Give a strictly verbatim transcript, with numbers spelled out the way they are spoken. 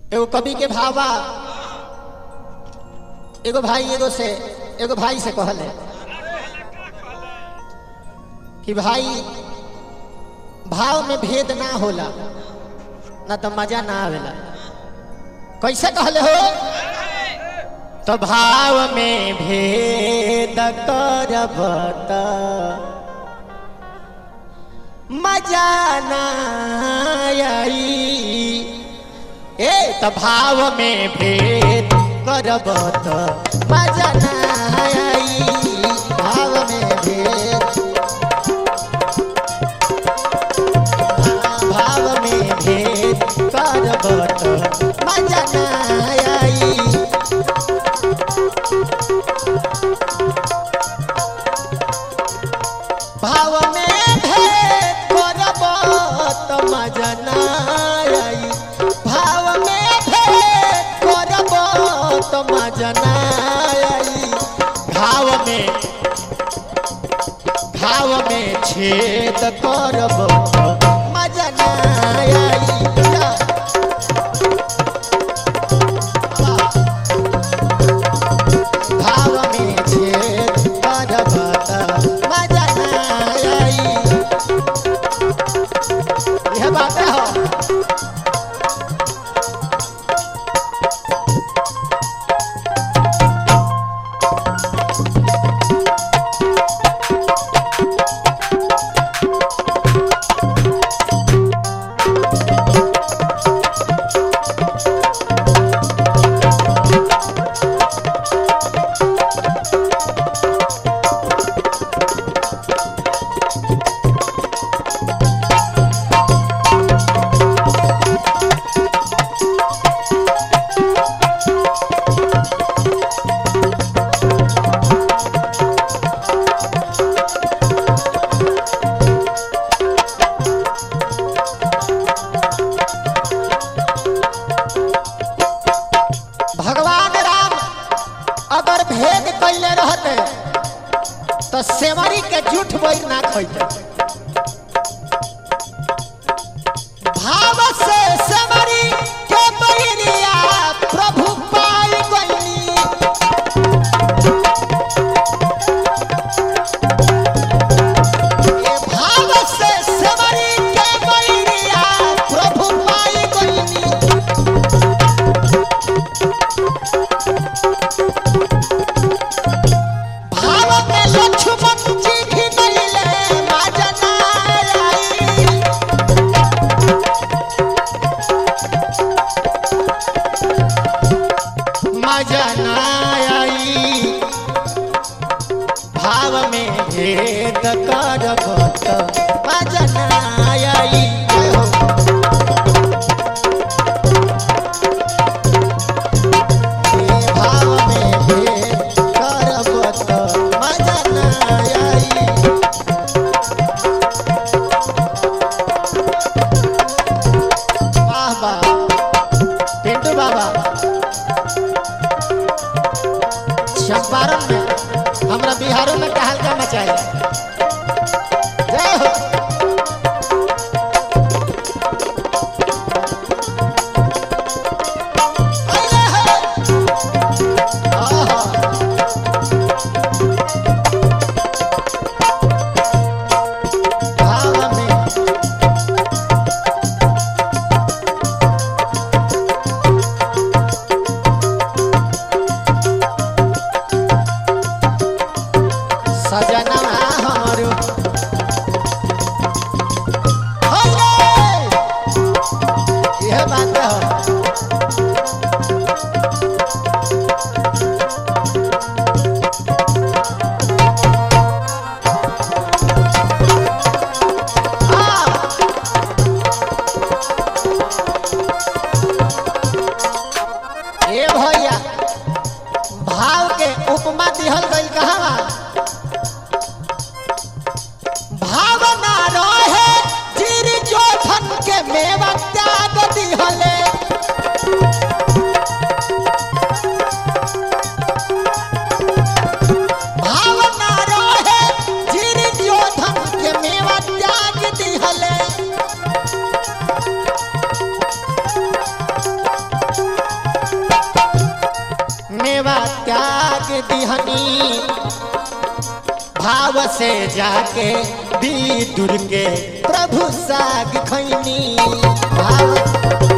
एगो कवि के भावा एगो भाई एगो से एगो भाई से कहले कि भाई भाव में भेद ना होला ना तो मजा ना आवेला। कैसे कहले हो? तो भाव में भेद करब त मजा ना आई। ए तो भाव में भेद करब त मजा ना आई। भाव में भेद भाव में भेद करब त मजा ना आई। भाव में भेद करब त मजा ना आई। भाव में भेद करब त मजा ना आई। भाव में भाव में छेद करब त मजा ना आई। भाव में छेद करब त मजा ना आई। यह बात है हो। भगवान राम अगर भेद कैले रहते तो सेमरी के झूठ बैर ना खैते। भाव से सेमरी के बैरिया प्रभु पाई गईनी। ये भाव से सेमरी के बैरिया प्रभु पाई गईनी। भाव में लक्ष्मण जी भी मिले मजा ना आई। मजा ना आई। भाव में भेद करब त मजा ना आई। भाव में भेद करब त मजा ना आई। वाह वाह पिंटू बाबा चंपारण में हमरा बिहारों में कहलका मचाया। जय हो। अरे हो। आहा। भाव में सजनवा हमरो होले। यह बात है। हाँ। ए भैया भाव के उपमा दिहल गइल कहवा? भावना रहे जिर जोधन के मेवा त्याग दिहले। दिहनी भाव से जाके विदुर के प्रभु साग खैनी भाव